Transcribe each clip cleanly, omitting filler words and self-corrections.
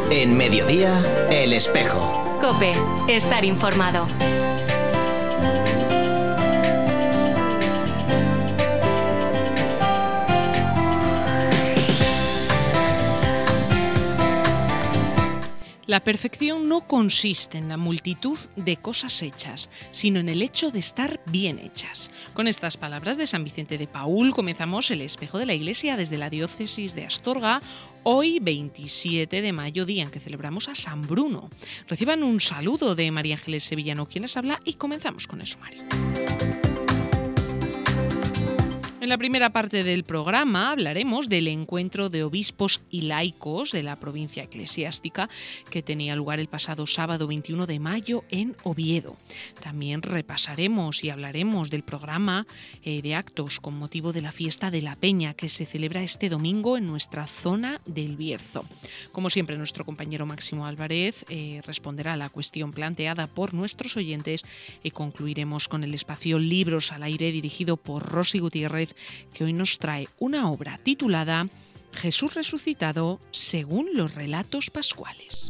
En Mediodía, El Espejo. COPE. Estar informado. La perfección no consiste en la multitud de cosas hechas, sino en el hecho de estar bien hechas. Con estas palabras de San Vicente de Paúl comenzamos el Espejo de la Iglesia desde la diócesis de Astorga, hoy 27 de mayo, día en que celebramos a San Bruno. Reciban un saludo de María Ángeles Sevillano, quien les habla, y comenzamos con el sumario. En la primera parte del programa hablaremos del encuentro de obispos y laicos de la provincia eclesiástica que tenía lugar el pasado sábado 21 de mayo en Oviedo. También repasaremos y hablaremos del programa de actos con motivo de la fiesta de la Peña que se celebra este domingo en nuestra zona del Bierzo. Como siempre, nuestro compañero Máximo Álvarez responderá a la cuestión planteada por nuestros oyentes y concluiremos con el espacio Libros al Aire dirigido por Rosy Gutiérrez, que hoy nos trae una obra titulada Jesús resucitado según los relatos pascuales.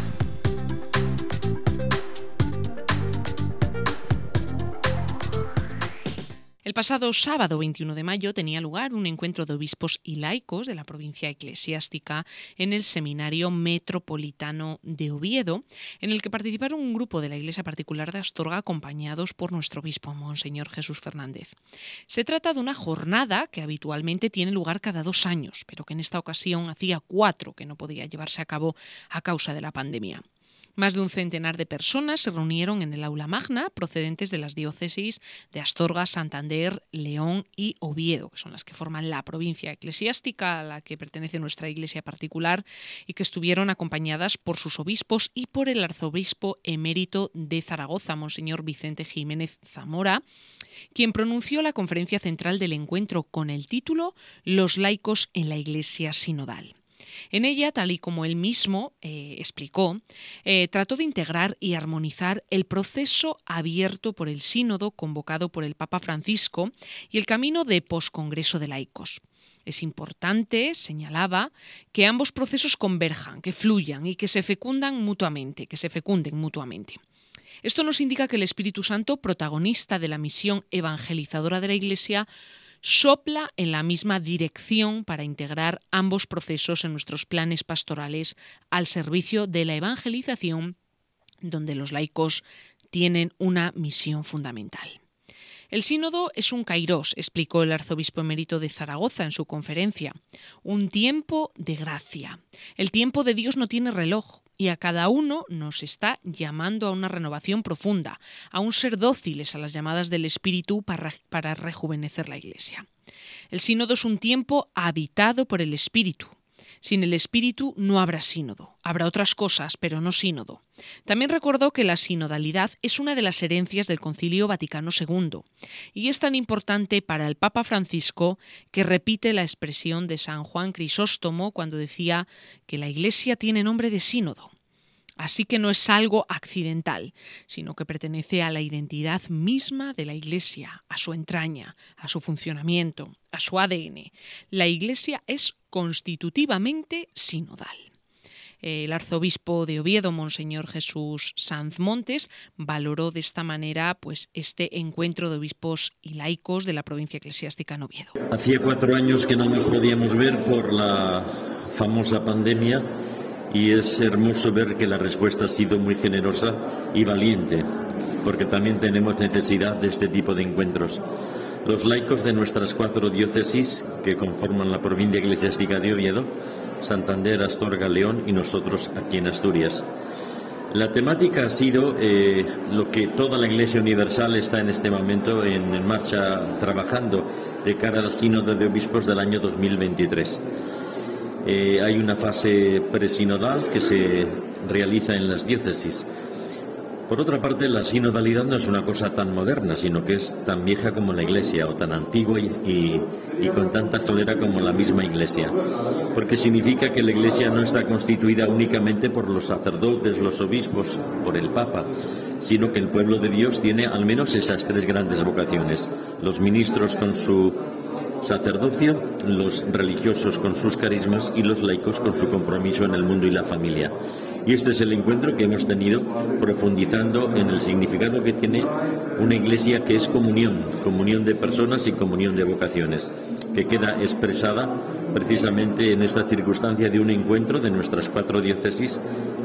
El pasado sábado 21 de mayo tenía lugar un encuentro de obispos y laicos de la provincia eclesiástica en el Seminario Metropolitano de Oviedo, en el que participaron un grupo de la Iglesia Particular de Astorga acompañados por nuestro obispo, Monseñor Jesús Fernández. Se trata de una jornada que habitualmente tiene lugar cada 2 años, pero que en esta ocasión hacía 4 que no podía llevarse a cabo a causa de la pandemia. Más de un centenar de personas se reunieron en el aula magna procedentes de las diócesis de Astorga, Santander, León y Oviedo, que son las que forman la provincia eclesiástica a la que pertenece nuestra iglesia particular y que estuvieron acompañadas por sus obispos y por el arzobispo emérito de Zaragoza, Monseñor Vicente Jiménez Zamora, quien pronunció la conferencia central del encuentro con el título Los laicos en la Iglesia Sinodal. En ella, tal y como él mismo explicó, trató de integrar y armonizar el proceso abierto por el sínodo convocado por el Papa Francisco y el camino de poscongreso de laicos. Es importante, señalaba, que ambos procesos converjan, que fluyan y que se fecunden mutuamente. Esto nos indica que el Espíritu Santo, protagonista de la misión evangelizadora de la Iglesia, sopla en la misma dirección para integrar ambos procesos en nuestros planes pastorales al servicio de la evangelización, donde los laicos tienen una misión fundamental. El sínodo es un kairós, explicó el arzobispo emérito de Zaragoza en su conferencia, un tiempo de gracia. El tiempo de Dios no tiene reloj y a cada uno nos está llamando a una renovación profunda, a un ser dóciles a las llamadas del Espíritu para rejuvenecer la Iglesia. El sínodo es un tiempo habitado por el Espíritu. Sin el Espíritu no habrá sínodo. Habrá otras cosas, pero no sínodo. También recordó que la sinodalidad es una de las herencias del Concilio Vaticano II y es tan importante para el Papa Francisco que repite la expresión de San Juan Crisóstomo cuando decía que la Iglesia tiene nombre de sínodo. Así que no es algo accidental, sino que pertenece a la identidad misma de la Iglesia, a su entraña, a su funcionamiento, a su ADN. La Iglesia es constitutivamente sinodal. El arzobispo de Oviedo, Monseñor Jesús Sanz Montes, valoró de esta manera este encuentro de obispos y laicos de la provincia eclesiástica en Oviedo. Hacía 4 años que no nos podíamos ver por la famosa pandemia y es hermoso ver que la respuesta ha sido muy generosa y valiente, porque también tenemos necesidad de este tipo de encuentros. Los laicos de nuestras 4 diócesis que conforman la provincia eclesiástica de Oviedo, Santander, Astorga, León y nosotros aquí en Asturias. La temática ha sido lo que toda la Iglesia Universal está en este momento en marcha trabajando de cara al Sínodo de Obispos del año 2023. Hay una fase presinodal que se realiza en las diócesis. Por otra parte, la sinodalidad no es una cosa tan moderna, sino que es tan vieja como la Iglesia, o tan antigua y con tanta solera como la misma Iglesia. Porque significa que la Iglesia no está constituida únicamente por los sacerdotes, los obispos, por el Papa, sino que el pueblo de Dios tiene al menos esas 3 grandes vocaciones. Los ministros con su sacerdocio, los religiosos con sus carismas y los laicos con su compromiso en el mundo y la familia. Y este es el encuentro que hemos tenido profundizando en el significado que tiene una iglesia que es comunión de personas y comunión de vocaciones, que queda expresada precisamente en esta circunstancia de un encuentro de nuestras 4 diócesis,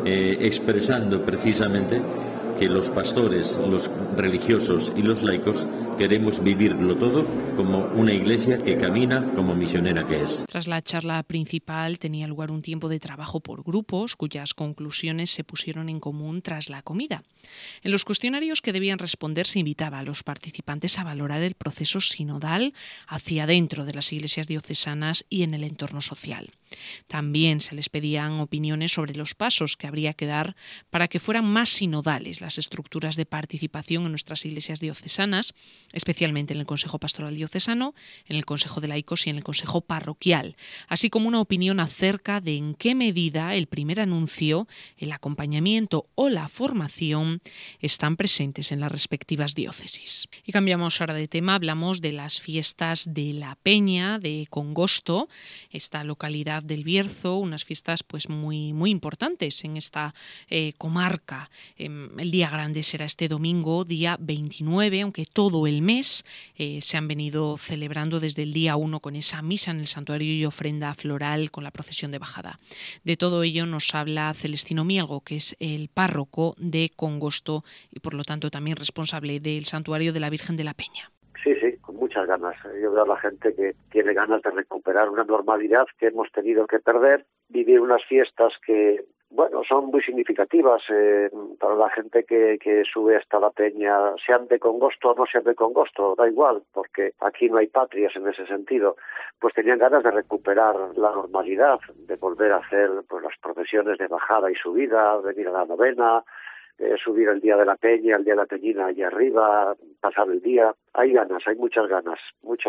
expresando precisamente que los pastores, los religiosos y los laicos queremos vivirlo todo como una iglesia que camina como misionera que es. Tras la charla principal tenía lugar un tiempo de trabajo por grupos, cuyas conclusiones se pusieron en común tras la comida. En los cuestionarios que debían responder se invitaba a los participantes a valorar el proceso sinodal hacia dentro de las iglesias diocesanas y en el entorno social. También se les pedían opiniones sobre los pasos que habría que dar para que fueran más sinodales las estructuras de participación en nuestras iglesias diocesanas, especialmente en el Consejo Pastoral Diocesano, en el Consejo de Laicos y en el Consejo Parroquial, así como una opinión acerca de en qué medida el primer anuncio, el acompañamiento o la formación están presentes en las respectivas diócesis. Y cambiamos ahora de tema, hablamos de las fiestas de la Peña de Congosto, esta localidad del Bierzo, unas fiestas pues muy importantes en esta comarca. El día grande será este domingo, día 29, aunque todo el mes se han venido celebrando desde el día 1 con esa misa en el santuario y ofrenda floral con la procesión de bajada. De todo ello nos habla Celestino Mielgo, que es el párroco de Congosto y por lo tanto también responsable del santuario de la Virgen de la Peña. Sí, con muchas ganas. Yo veo a la gente que tiene ganas de recuperar una normalidad que hemos tenido que perder, vivir unas fiestas que, bueno, son muy significativas para la gente que sube hasta la Peña, sean de Congosto o no sean de Congosto, da igual, porque aquí no hay patrias en ese sentido. Pues tenían ganas de recuperar la normalidad, de volver a hacer pues las procesiones de bajada y subida, venir a la novena, subir el día de la Peña, el día de la Peñina allí arriba, pasar el día. Hay ganas, hay muchas ganas.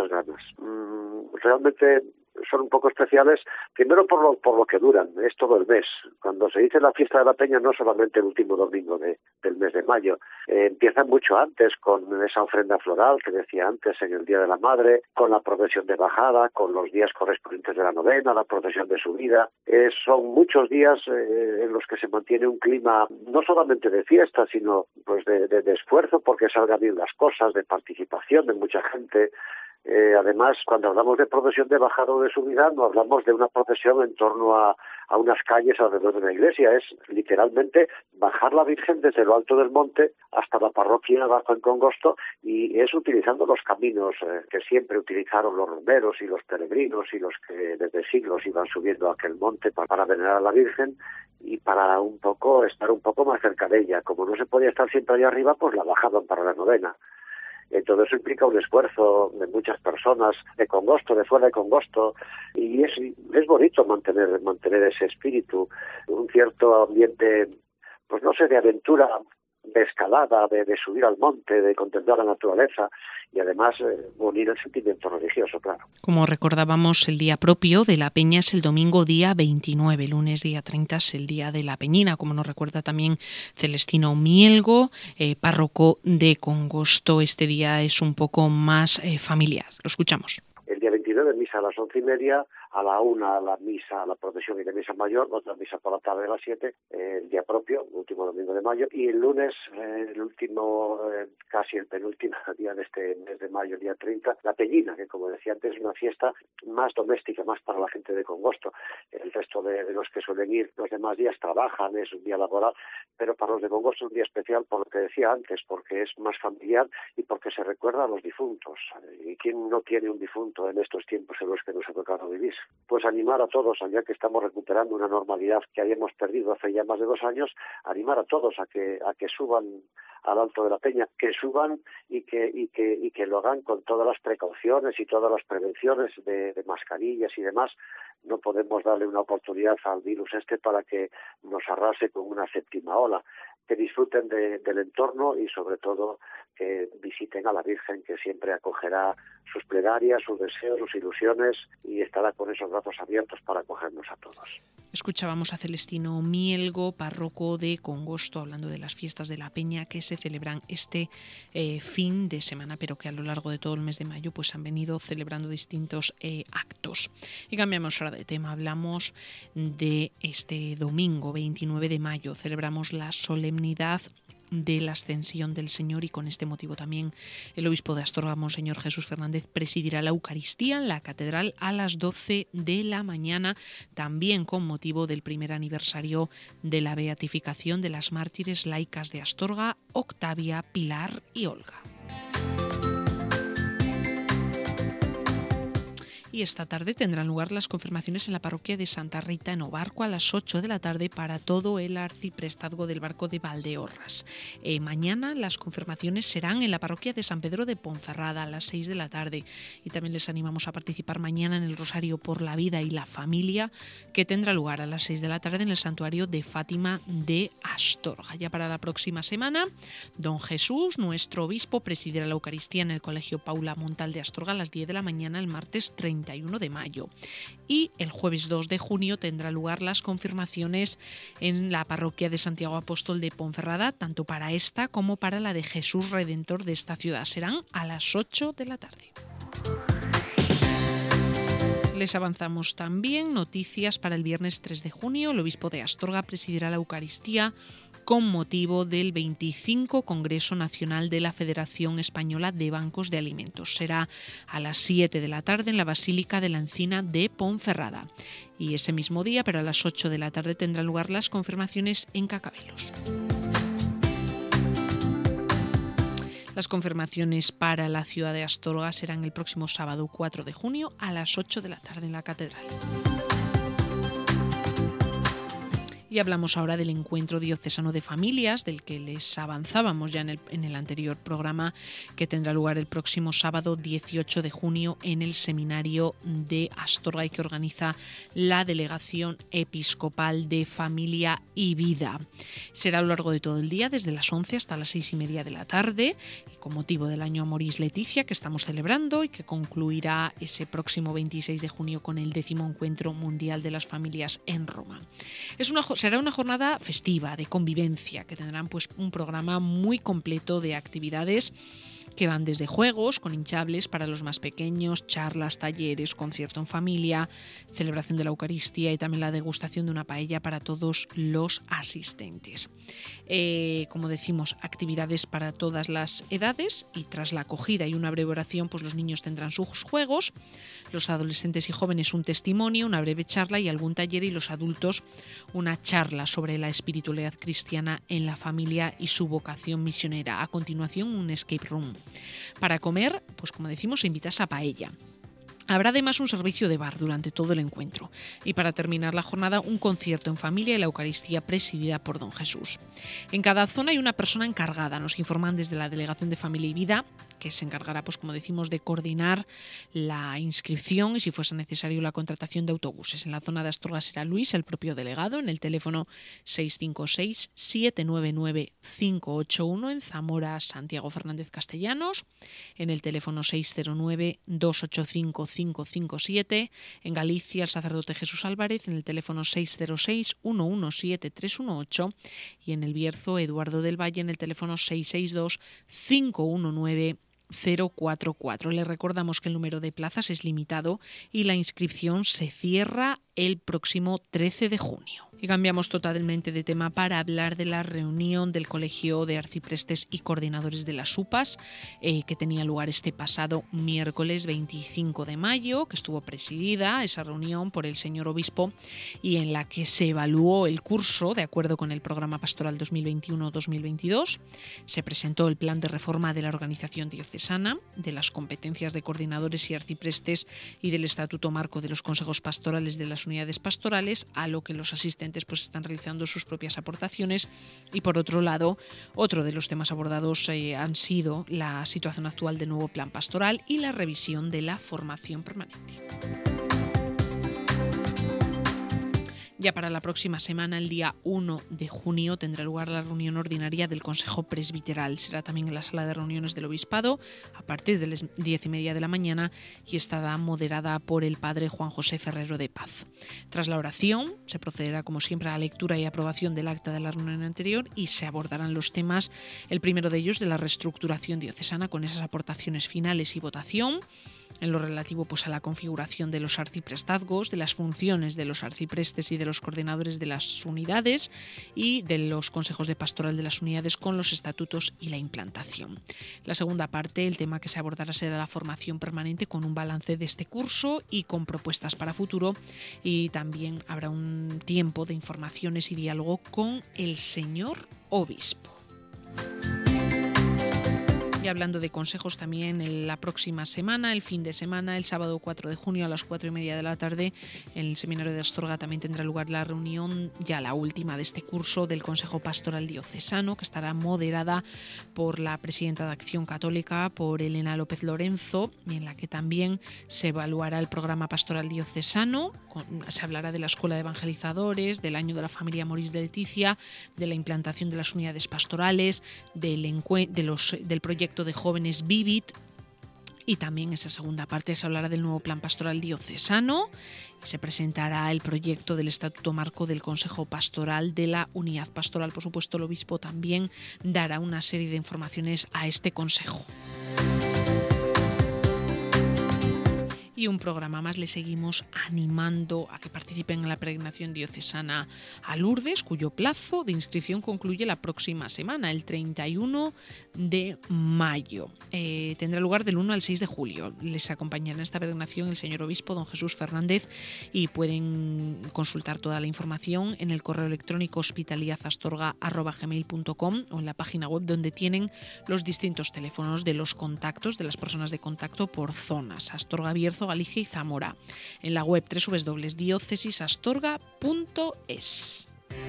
Realmente son un poco especiales, primero por lo que duran, es todo el mes. Cuando se dice la fiesta de la Peña no solamente el último domingo del mes de mayo, empiezan mucho antes con esa ofrenda floral que decía antes, en el Día de la Madre, con la procesión de bajada, con los días correspondientes de la novena, la procesión de subida. Son muchos días en los que se mantiene un clima no solamente de fiesta, sino pues de esfuerzo porque salgan bien las cosas, de participación de mucha gente. Además, cuando hablamos de procesión de bajada o de subida, no hablamos de una procesión en torno a unas calles alrededor de la iglesia, es literalmente bajar la Virgen desde lo alto del monte hasta la parroquia abajo en Congosto, y es utilizando los caminos que siempre utilizaron los romeros y los peregrinos y los que desde siglos iban subiendo a aquel monte para venerar a la Virgen y para estar un poco más cerca de ella. Como no se podía estar siempre allá arriba, pues la bajaban para la novena. Todo eso implica un esfuerzo de muchas personas, de Congosto, de fuera de Congosto, y es bonito mantener ese espíritu, un cierto ambiente, pues no sé, de aventura, de escalada, de subir al monte, de contemplar la naturaleza y además unir el sentimiento religioso, claro. Como recordábamos, el día propio de la Peña es el domingo día 29, lunes día 30 es el día de la Peñina, como nos recuerda también Celestino Mielgo, párroco de Congosto. Este día es un poco más familiar. Lo escuchamos. El día 29, misa a las 11:30, a la 1 la procesión y de misa mayor, otra misa por la tarde a las 7, el día propio, el último domingo de mayo, y el lunes, el último, casi el penúltimo día de este mes de mayo, el día 30, la Peñina, que como decía antes es una fiesta más doméstica, más para la gente de Congosto. El resto de los que suelen ir los demás días trabajan, es un día laboral, pero para los de Congosto es un día especial por lo que decía antes, porque es más familiar y porque se recuerda a los difuntos. ¿Y quién no tiene un difunto en estos tiempos en los que nos ha tocado vivir? Pues animar a todos, ya que estamos recuperando una normalidad que habíamos perdido hace ya más de 2 años, animar a todos a que suban al Alto de la Peña, que suban y que lo hagan con todas las precauciones y todas las prevenciones de mascarillas y demás. No podemos darle una oportunidad al virus para que nos arrase con una 7ª ola. que disfruten del entorno y sobre todo que visiten a la Virgen, que siempre acogerá sus plegarias, sus deseos, sus ilusiones y estará con esos brazos abiertos para acogernos a todos. Escuchábamos a Celestino Mielgo, párroco de Congosto, hablando de las fiestas de la Peña que se celebran este fin de semana, pero que a lo largo de todo el mes de mayo pues han venido celebrando distintos actos. Y cambiamos ahora de tema, hablamos de este domingo 29 de mayo, celebramos la solemnidad de la Ascensión del Señor y con este motivo también el obispo de Astorga, Monseñor Jesús Fernández, presidirá la Eucaristía en la catedral a las 12 de la mañana, también con motivo del primer aniversario de la beatificación de las mártires laicas de Astorga, Octavia, Pilar y Olga. Y esta tarde tendrán lugar las confirmaciones en la parroquia de Santa Rita en Obarco a las 8 de la tarde para todo el arciprestazgo del Barco de Valdeorras. Mañana las confirmaciones serán en la parroquia de San Pedro de Ponferrada a las 6 de la tarde. Y también les animamos a participar mañana en el Rosario por la Vida y la Familia, que tendrá lugar a las 6 de la tarde en el Santuario de Fátima de Astorga. Ya para la próxima semana, don Jesús, nuestro obispo, presidirá la Eucaristía en el Colegio Paula Montal de Astorga a las 10 de la mañana el martes 31 de mayo. Y el jueves 2 de junio tendrá lugar las confirmaciones en la parroquia de Santiago Apóstol de Ponferrada, tanto para esta como para la de Jesús Redentor de esta ciudad. Serán a las 8 de la tarde. Les avanzamos también noticias para el viernes 3 de junio. El obispo de Astorga presidirá la Eucaristía con motivo del 25 Congreso Nacional de la Federación Española de Bancos de Alimentos. Será a las 7 de la tarde en la Basílica de la Encina de Ponferrada. Y ese mismo día, pero a las 8 de la tarde, tendrán lugar las confirmaciones en Cacabelos. Las confirmaciones para la ciudad de Astorga serán el próximo sábado 4 de junio a las 8 de la tarde en la Catedral. Y hablamos ahora del Encuentro Diocesano de Familias, del que les avanzábamos ya en el anterior programa, que tendrá lugar el próximo sábado 18 de junio en el Seminario de Astorga y que organiza la Delegación Episcopal de Familia y Vida. Será a lo largo de todo el día, desde las 11 hasta las 6:30 de la tarde, y con motivo del año Amoris Laetitia que estamos celebrando y que concluirá ese próximo 26 de junio con el 10º Encuentro Mundial de las Familias en Roma. Será una jornada festiva, de convivencia, que tendrán pues un programa muy completo de actividades que van desde juegos con hinchables para los más pequeños, charlas, talleres, concierto en familia, celebración de la Eucaristía y también la degustación de una paella para todos los asistentes. Como decimos, actividades para todas las edades, y tras la acogida y una breve oración, pues los niños tendrán sus juegos, los adolescentes y jóvenes un testimonio, una breve charla y algún taller, y los adultos una charla sobre la espiritualidad cristiana en la familia y su vocación misionera. A continuación, un escape room. Para comer, pues como decimos, se invita a paella. Habrá además un servicio de bar durante todo el encuentro. Y para terminar la jornada, un concierto en familia y la Eucaristía presidida por don Jesús. En cada zona hay una persona encargada, nos informan desde la Delegación de Familia y Vida, que se encargará, pues como decimos, de coordinar la inscripción y, si fuese necesario, la contratación de autobuses. En la zona de Astorga será Luis, el propio delegado, en el teléfono 656-799-581, en Zamora, Santiago Fernández Castellanos, en el teléfono 609-285-557, en Galicia, el sacerdote Jesús Álvarez, en el teléfono 606-117-318, y en el Bierzo, Eduardo del Valle, en el teléfono 662-519-044. Le recordamos que el número de plazas es limitado y la inscripción se cierra el próximo 13 de junio. Y cambiamos totalmente de tema para hablar de la reunión del Colegio de Arciprestes y Coordinadores de las UPAs, que tenía lugar este pasado miércoles 25 de mayo, que estuvo presidida esa reunión por el señor obispo y en la que se evaluó el curso de acuerdo con el programa pastoral 2021-2022. Se presentó el plan de reforma de la organización diocesana, de las competencias de coordinadores y arciprestes y del estatuto marco de los consejos pastorales de las unidades pastorales, a lo que los asistentes pues están realizando sus propias aportaciones. Y por otro lado, otro de los temas abordados han sido la situación actual del nuevo plan pastoral y la revisión de la formación permanente. Ya para la próxima semana, el día 1 de junio, tendrá lugar la reunión ordinaria del Consejo Presbiteral. Será también en la sala de reuniones del Obispado a partir de las 10:30 de la mañana y estará moderada por el padre Juan José Ferrero de Paz. Tras la oración, se procederá como siempre a la lectura y aprobación del acta de la reunión anterior y se abordarán los temas, el primero de ellos de la reestructuración diocesana con esas aportaciones finales y votación, en lo relativo pues a la configuración de los arciprestazgos, de las funciones de los arciprestes y de los coordinadores de las unidades y de los consejos de pastoral de las unidades con los estatutos y la implantación. La segunda parte, el tema que se abordará será la formación permanente con un balance de este curso y con propuestas para futuro, y también habrá un tiempo de informaciones y diálogo con el señor obispo. Y hablando de consejos, también en la próxima semana, el fin de semana, el sábado 4 de junio a las 4:30 de la tarde, en el Seminario de Astorga también tendrá lugar la reunión, ya la última de este curso, del Consejo Pastoral Diocesano, que estará moderada por la presidenta de Acción Católica, por Elena López Lorenzo, y en la que también se evaluará el programa pastoral diocesano. Se hablará de la Escuela de Evangelizadores, del año de la familia Moris de Leticia, de la implantación de las unidades pastorales, del proyecto de jóvenes Vivit, y también esa segunda parte se hablará del nuevo plan pastoral diocesano. Se presentará el proyecto del Estatuto Marco del Consejo Pastoral de la Unidad Pastoral. Por supuesto, el obispo también dará una serie de informaciones a este consejo. Y un programa más, le seguimos animando a que participen en la peregrinación diocesana a Lourdes, cuyo plazo de inscripción concluye la próxima semana, el 31 de mayo. Tendrá lugar del 1 al 6 de julio. Les acompañará en esta peregrinación el señor obispo, don Jesús Fernández, y pueden consultar toda la información en el correo electrónico hospitaliazastorga@gmail.com o en la página web, donde tienen los distintos teléfonos de los contactos, de las personas de contacto por zonas: Astorga, Bierzo, Galicia y Zamora. En la web www.diocesisastorga.es.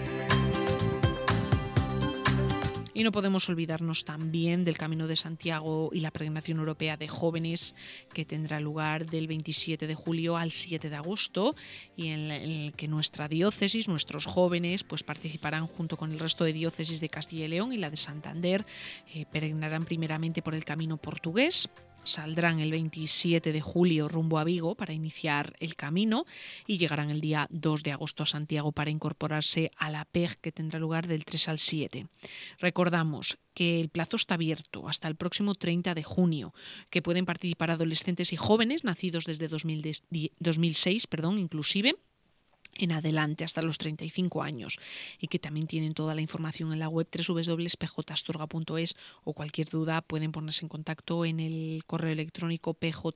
Y no podemos olvidarnos también del Camino de Santiago y la peregrinación europea de jóvenes, que tendrá lugar del 27 de julio al 7 de agosto, y en el que nuestra diócesis, nuestros jóvenes, pues participarán junto con el resto de diócesis de Castilla y León y la de Santander. Peregrinarán primeramente por el camino portugués. Saldrán el 27 de julio rumbo a Vigo para iniciar el camino y llegarán el día 2 de agosto a Santiago para incorporarse a la PEG, que tendrá lugar del 3 al 7. Recordamos que el plazo está abierto hasta el próximo 30 de junio, que pueden participar adolescentes y jóvenes nacidos desde 2006, inclusive en adelante, hasta los 35 años, y que también tienen toda la información en la web www.pjastorga.es, o cualquier duda pueden ponerse en contacto en el correo electrónico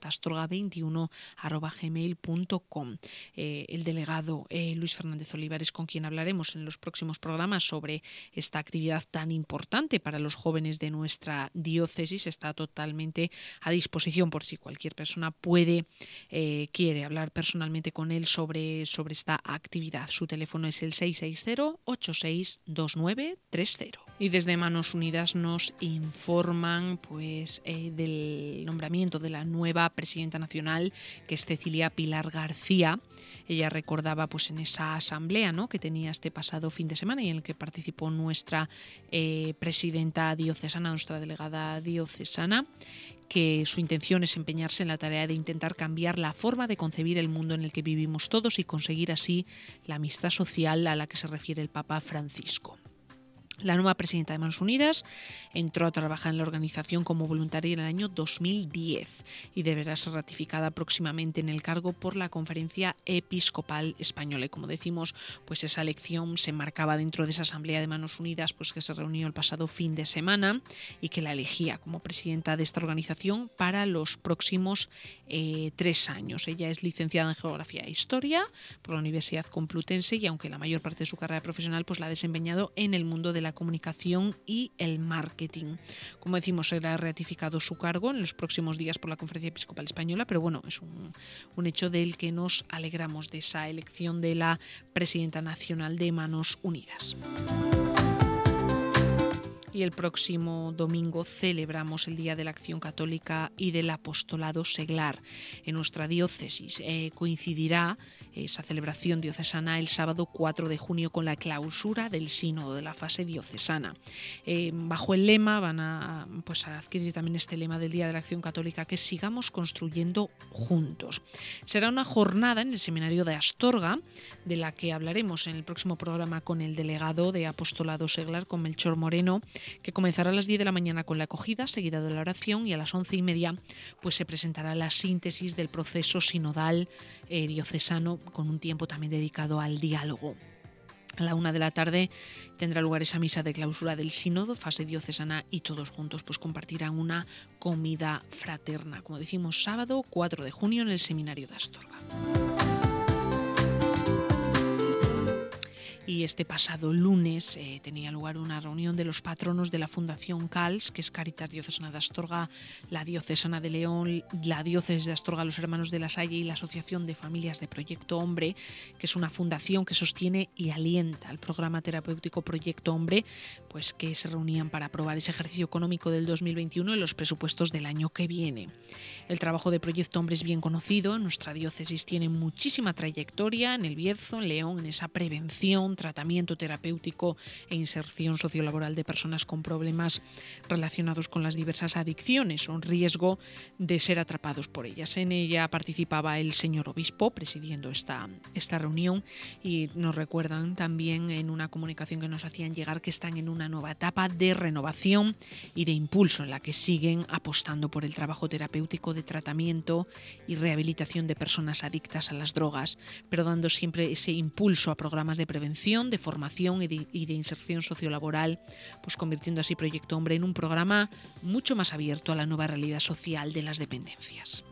pjastorga21@gmail.com. El delegado Luis Fernández Olivares, con quien hablaremos en los próximos programas sobre esta actividad tan importante para los jóvenes de nuestra diócesis, está totalmente a disposición por si cualquier persona quiere hablar personalmente con él sobre esta actividad. Su teléfono es el 660-862930. Y desde Manos Unidas nos informan del nombramiento de la nueva presidenta nacional, que es Cecilia Pilar García. Ella recordaba en esa asamblea, ¿no?, que tenía este pasado fin de semana y en el que participó nuestra presidenta diocesana, nuestra delegada diocesana, que su intención es empeñarse en la tarea de intentar cambiar la forma de concebir el mundo en el que vivimos todos y conseguir así la amistad social a la que se refiere el Papa Francisco. La nueva presidenta de Manos Unidas entró a trabajar en la organización como voluntaria en el año 2010 y deberá ser ratificada próximamente en el cargo por la Conferencia Episcopal Española. Y como decimos, esa elección se marcaba dentro de esa Asamblea de Manos Unidas que se reunió el pasado fin de semana y que la elegía como presidenta de esta organización para los próximos 3 años. Ella es licenciada en Geografía e Historia por la Universidad Complutense y, aunque la mayor parte de su carrera profesional la ha desempeñado en el mundo de la comunicación y el marketing. Como decimos, será ratificado su cargo en los próximos días por la Conferencia Episcopal Española, pero es un hecho del que nos alegramos, de esa elección de la presidenta nacional de Manos Unidas. Y el próximo domingo celebramos el Día de la Acción Católica y del Apostolado Seglar en nuestra diócesis. Coincidirá esa celebración diocesana el sábado 4 de junio con la clausura del sínodo de la fase diocesana. Bajo el lema van a adquirir también este lema del Día de la Acción Católica, que sigamos construyendo juntos. Será una jornada en el seminario de Astorga, de la que hablaremos en el próximo programa con el delegado de Apostolado Seglar, con Melchor Moreno, que comenzará a las 10 de la mañana con la acogida, seguida de la oración, y a las 11:30 pues se presentará la síntesis del proceso sinodal diocesano, con un tiempo también dedicado al diálogo. A la 1 de la tarde tendrá lugar esa misa de clausura del sínodo, fase diocesana, y todos juntos pues compartirán una comida fraterna. Como decimos, sábado 4 de junio en el seminario de Astorga. Y este pasado lunes tenía lugar una reunión de los patronos de la Fundación CALS, que es Cáritas Diocesana de Astorga, la Diocesana de León, la Diócesis de Astorga, los Hermanos de la Salle y la Asociación de Familias de Proyecto Hombre, que es una fundación que sostiene y alienta el programa terapéutico Proyecto Hombre, pues que se reunían para aprobar ese ejercicio económico del 2021 y los presupuestos del año que viene. El trabajo de Proyecto Hombre es bien conocido, en nuestra diócesis tiene muchísima trayectoria en El Bierzo, en León, en esa prevención, tratamiento terapéutico e inserción sociolaboral de personas con problemas relacionados con las diversas adicciones o en riesgo de ser atrapados por ellas. En ella participaba el señor obispo presidiendo esta reunión, y nos recuerdan también en una comunicación que nos hacían llegar que están en una nueva etapa de renovación y de impulso, en la que siguen apostando por el trabajo terapéutico de tratamiento y rehabilitación de personas adictas a las drogas, pero dando siempre ese impulso a programas de prevención, de formación y de inserción sociolaboral, pues convirtiendo así Proyecto Hombre en un programa mucho más abierto a la nueva realidad social de las dependencias.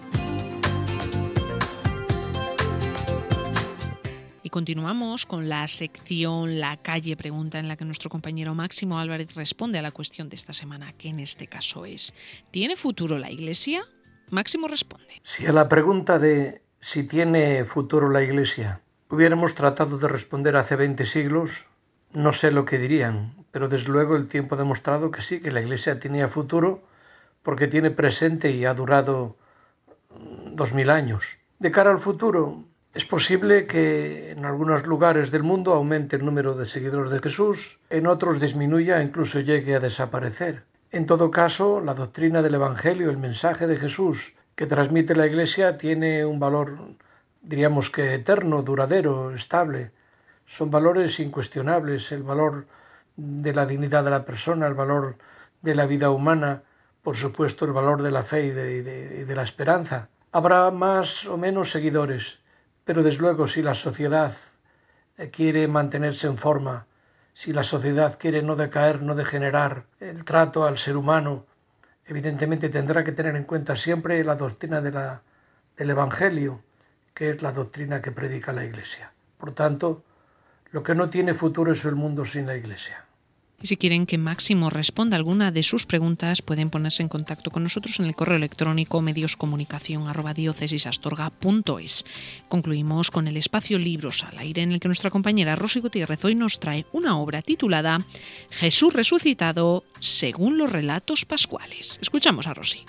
Y continuamos con la sección La Calle Pregunta, en la que nuestro compañero Máximo Álvarez responde a la cuestión de esta semana, que en este caso es: ¿tiene futuro la Iglesia? Máximo responde. Si a la pregunta de si tiene futuro la Iglesia hubiéramos tratado de responder hace 20 siglos, no sé lo que dirían, pero desde luego el tiempo ha demostrado que sí, que la Iglesia tenía futuro, porque tiene presente y ha durado 2000 años. De cara al futuro, es posible que en algunos lugares del mundo aumente el número de seguidores de Jesús, en otros disminuya e incluso llegue a desaparecer. En todo caso, la doctrina del Evangelio, el mensaje de Jesús que transmite la Iglesia, tiene un valor, diríamos que eterno, duradero, estable. Son valores incuestionables: el valor de la dignidad de la persona, el valor de la vida humana, por supuesto el valor de la fe y de la esperanza. Habrá más o menos seguidores, pero desde luego si la sociedad quiere mantenerse en forma, si la sociedad quiere no decaer, no degenerar el trato al ser humano, evidentemente tendrá que tener en cuenta siempre la doctrina del Evangelio, que es la doctrina que predica la Iglesia. Por tanto, lo que no tiene futuro es el mundo sin la Iglesia. Y si quieren que Máximo responda alguna de sus preguntas, pueden ponerse en contacto con nosotros en el correo electrónico medioscomunicacion@diocesisastorga.es. Concluimos con el espacio Libros al Aire, en el que nuestra compañera Rosy Gutiérrez hoy nos trae una obra titulada Jesús resucitado según los relatos pascuales. Escuchamos a Rosy.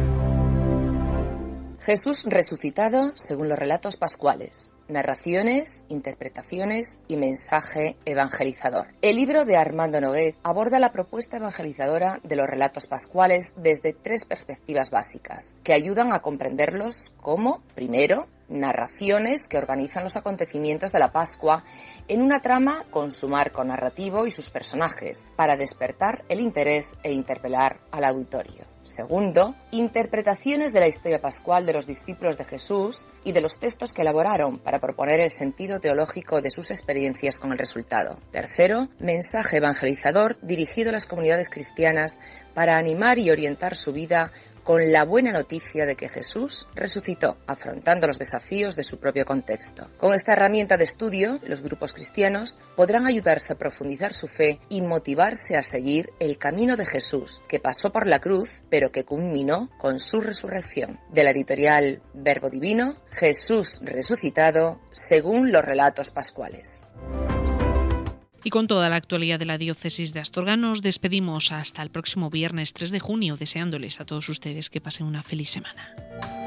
Jesús resucitado según los relatos pascuales. Narraciones, interpretaciones y mensaje evangelizador. El libro de Armando Noguez aborda la propuesta evangelizadora de los relatos pascuales desde 3 perspectivas básicas, que ayudan a comprenderlos como, primero, narraciones que organizan los acontecimientos de la Pascua en una trama con su marco narrativo y sus personajes, para despertar el interés e interpelar al auditorio. Segundo, interpretaciones de la historia pascual de los discípulos de Jesús y de los textos que elaboraron para proponer el sentido teológico de sus experiencias con el resultado. Tercero, mensaje evangelizador dirigido a las comunidades cristianas para animar y orientar su vida con la buena noticia de que Jesús resucitó, afrontando los desafíos de su propio contexto. Con esta herramienta de estudio, los grupos cristianos podrán ayudarse a profundizar su fe y motivarse a seguir el camino de Jesús, que pasó por la cruz, pero que culminó con su resurrección. De la editorial Verbo Divino, Jesús resucitado según los relatos pascuales. Y con toda la actualidad de la diócesis de Astorga nos despedimos hasta el próximo viernes 3 de junio, deseándoles a todos ustedes que pasen una feliz semana.